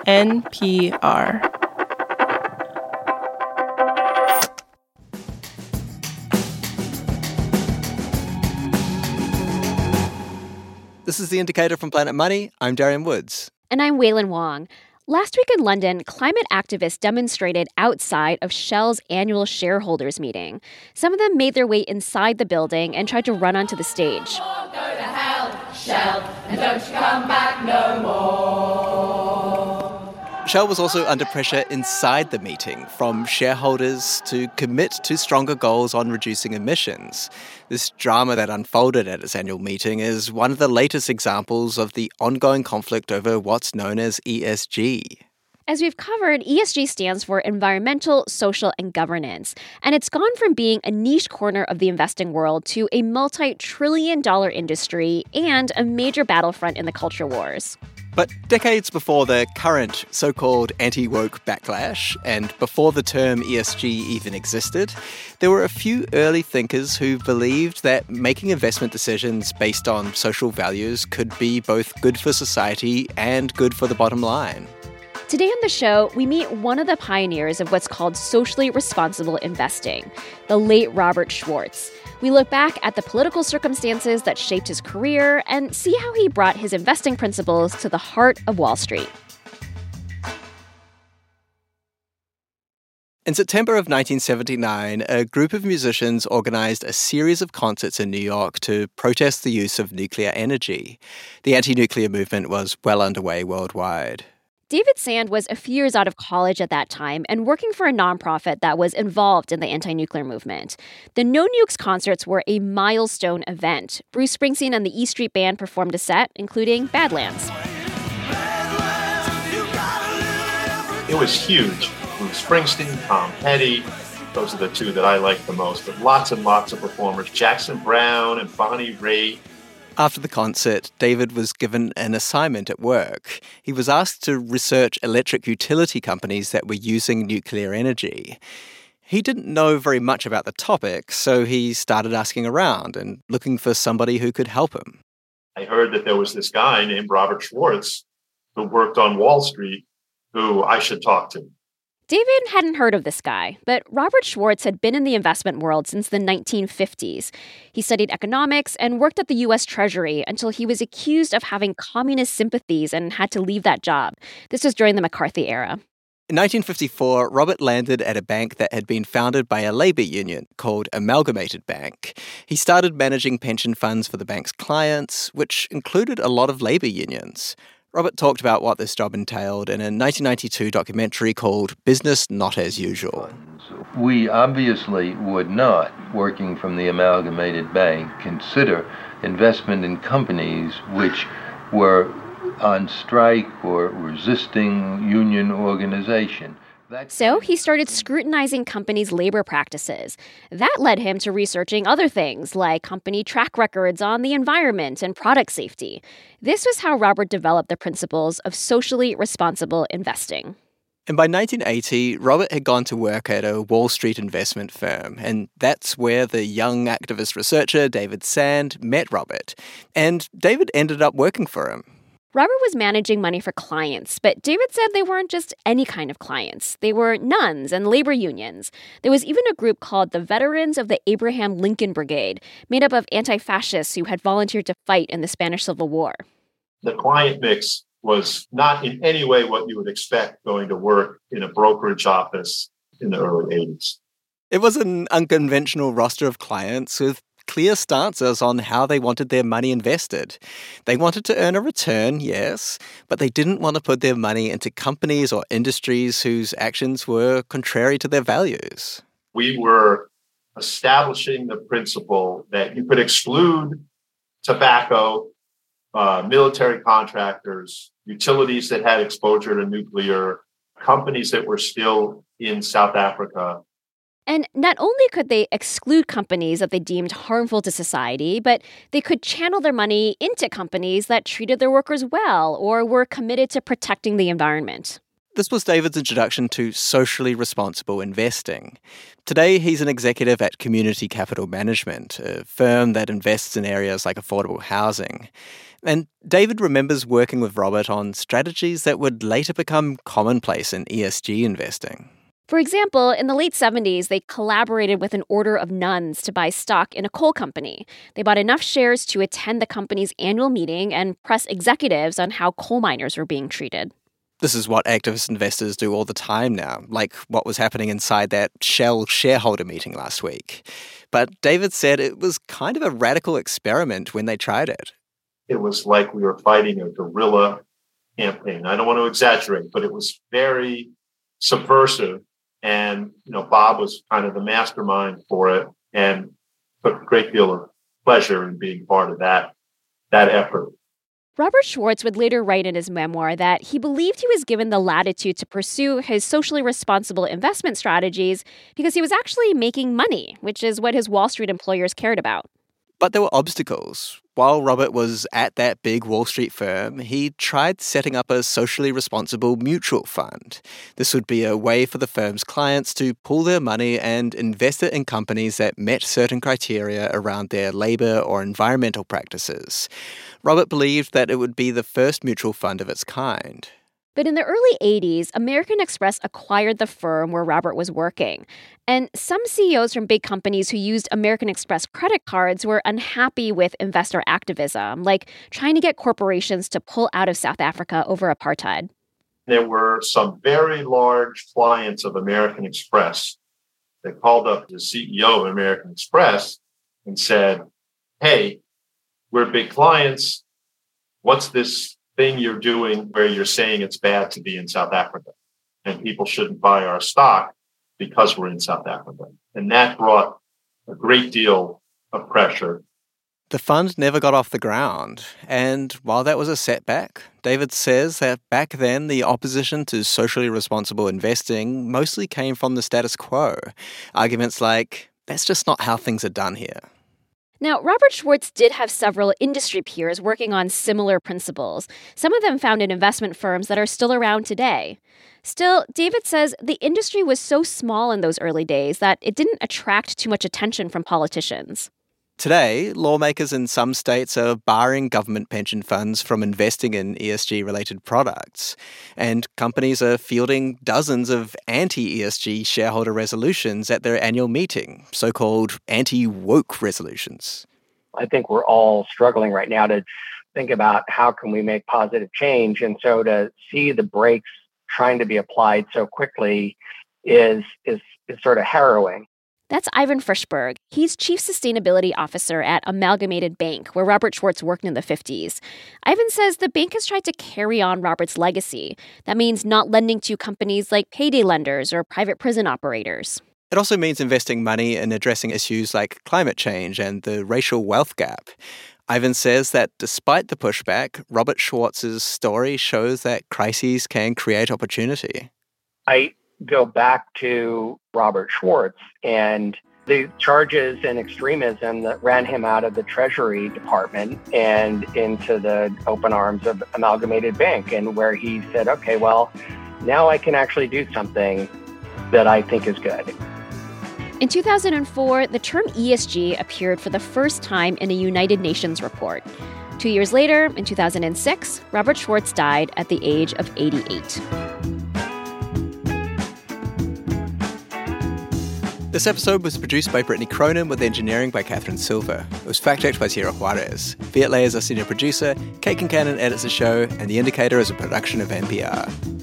NPR. This is The Indicator from Planet Money. I'm Darian Woods. And I'm Wailin Wong. Last week in London, climate activists demonstrated outside of Shell's annual shareholders meeting. Some of them made their way inside the building and tried to run onto the stage. Go to hell, Shell, and don't you come back no more. Shell was also under pressure inside the meeting from shareholders to commit to stronger goals on reducing emissions. This drama that unfolded at its annual meeting is one of the latest examples of the ongoing conflict over what's known as ESG. As we've covered, ESG stands for environmental, social, and governance. And it's gone from being a niche corner of the investing world to a multi-trillion-dollar industry and a major battlefront in the culture wars. But decades before the current so-called anti-woke backlash, and before the term ESG even existed, there were a few early thinkers who believed that making investment decisions based on social values could be both good for society and good for the bottom line. Today on the show, we meet one of the pioneers of what's called socially responsible investing, the late Robert Schwartz. We look back at the political circumstances that shaped his career and see how he brought his investing principles to the heart of Wall Street. In September of 1979, a group of musicians organized a series of concerts in New York to protest the use of nuclear energy. The anti-nuclear movement was well underway worldwide. David Sand was a few years out of college at that time and working for a nonprofit that was involved in the anti-nuclear movement. The No Nukes concerts were a milestone event. Bruce Springsteen and the E Street Band performed a set, including Badlands. It was huge. Bruce Springsteen, Tom Petty, those are the two that I like the most. But lots and lots of performers. Jackson Browne and Bonnie Raitt. After the concert, David was given an assignment at work. He was asked to research electric utility companies that were using nuclear energy. He didn't know very much about the topic, so he started asking around and looking for somebody who could help him. I heard that there was this guy named Robert Schwartz who worked on Wall Street who I should talk to. David hadn't heard of this guy, but Robert Schwartz had been in the investment world since the 1950s. He studied economics and worked at the U.S. Treasury until he was accused of having communist sympathies and had to leave that job. This was during the McCarthy era. In 1954, Robert landed at a bank that had been founded by a labor union called Amalgamated Bank. He started managing pension funds for the bank's clients, which included a lot of labor unions. Robert talked about what this job entailed in a 1992 documentary called Business Not As Usual. We obviously would not, working from the Amalgamated Bank, consider investment in companies which were on strike or resisting union organization. So he started scrutinizing companies' labor practices. That led him to researching other things like company track records on the environment and product safety. This was how Robert developed the principles of socially responsible investing. And by 1980, Robert had gone to work at a Wall Street investment firm, and that's where the young activist researcher David Sand met Robert. And David ended up working for him. Robert was managing money for clients, but David said they weren't just any kind of clients. They were nuns and labor unions. There was even a group called the Veterans of the Abraham Lincoln Brigade, made up of anti-fascists who had volunteered to fight in the Spanish Civil War. The client mix was not in any way what you would expect going to work in a brokerage office in the early 80s. It was an unconventional roster of clients with clear stances on how they wanted their money invested. They wanted to earn a return, yes, but they didn't want to put their money into companies or industries whose actions were contrary to their values. We were establishing the principle that you could exclude tobacco, military contractors, utilities that had exposure to nuclear, companies that were still in South Africa. And not only could they exclude companies that they deemed harmful to society, but they could channel their money into companies that treated their workers well or were committed to protecting the environment. This was David's introduction to socially responsible investing. Today, he's an executive at Community Capital Management, a firm that invests in areas like affordable housing. And David remembers working with Robert on strategies that would later become commonplace in ESG investing. For example, in the late 70s, they collaborated with an order of nuns to buy stock in a coal company. They bought enough shares to attend the company's annual meeting and press executives on how coal miners were being treated. This is what activist investors do all the time now, like what was happening inside that Shell shareholder meeting last week. But David said it was kind of a radical experiment when they tried it. It was like we were fighting a guerrilla campaign. I don't want to exaggerate, but it was very subversive. And, Bob was kind of the mastermind for it and took a great deal of pleasure in being part of that effort. Robert Schwartz would later write in his memoir that he believed he was given the latitude to pursue his socially responsible investment strategies because he was actually making money, which is what his Wall Street employers cared about. But there were obstacles. While Robert was at that big Wall Street firm, he tried setting up a socially responsible mutual fund. This would be a way for the firm's clients to pool their money and invest it in companies that met certain criteria around their labor or environmental practices. Robert believed that it would be the first mutual fund of its kind. But in the early 80s, American Express acquired the firm where Robert was working. And some CEOs from big companies who used American Express credit cards were unhappy with investor activism, like trying to get corporations to pull out of South Africa over apartheid. There were some very large clients of American Express that called up the CEO of American Express and said, "Hey, we're big clients. What's this thing you're doing where you're saying it's bad to be in South Africa and people shouldn't buy our stock because we're in South Africa?" And that brought a great deal of pressure. The fund never got off the ground, and while that was a setback, David says that back then the opposition to socially responsible investing mostly came from the status quo. Arguments like, that's just not how things are done here. Now, Robert Schwartz did have several industry peers working on similar principles. Some of them founded investment firms that are still around today. Still, David says the industry was so small in those early days that it didn't attract too much attention from politicians. Today, lawmakers in some states are barring government pension funds from investing in ESG-related products, and companies are fielding dozens of anti-ESG shareholder resolutions at their annual meeting, so-called anti-woke resolutions. I think we're all struggling right now to think about how can we make positive change, and so to see the brakes trying to be applied so quickly is sort of harrowing. That's Ivan Frischberg. He's Chief Sustainability Officer at Amalgamated Bank, where Robert Schwartz worked in the 50s. Ivan says the bank has tried to carry on Robert's legacy. That means not lending to companies like payday lenders or private prison operators. It also means investing money in addressing issues like climate change and the racial wealth gap. Ivan says that despite the pushback, Robert Schwartz's story shows that crises can create opportunity. I go back to Robert Schwartz and the charges and extremism that ran him out of the Treasury Department and into the open arms of Amalgamated Bank, and where he said, okay, well, now I can actually do something that I think is good. In 2004, the term ESG appeared for the first time in a United Nations report. 2 years later, in 2006, Robert Schwartz died at the age of 88. This episode was produced by Brittany Cronin with engineering by Catherine Silver. It was fact-checked by Sierra Juarez. Viet Le is our senior producer, Kate Kincannon edits the show, and The Indicator is a production of NPR.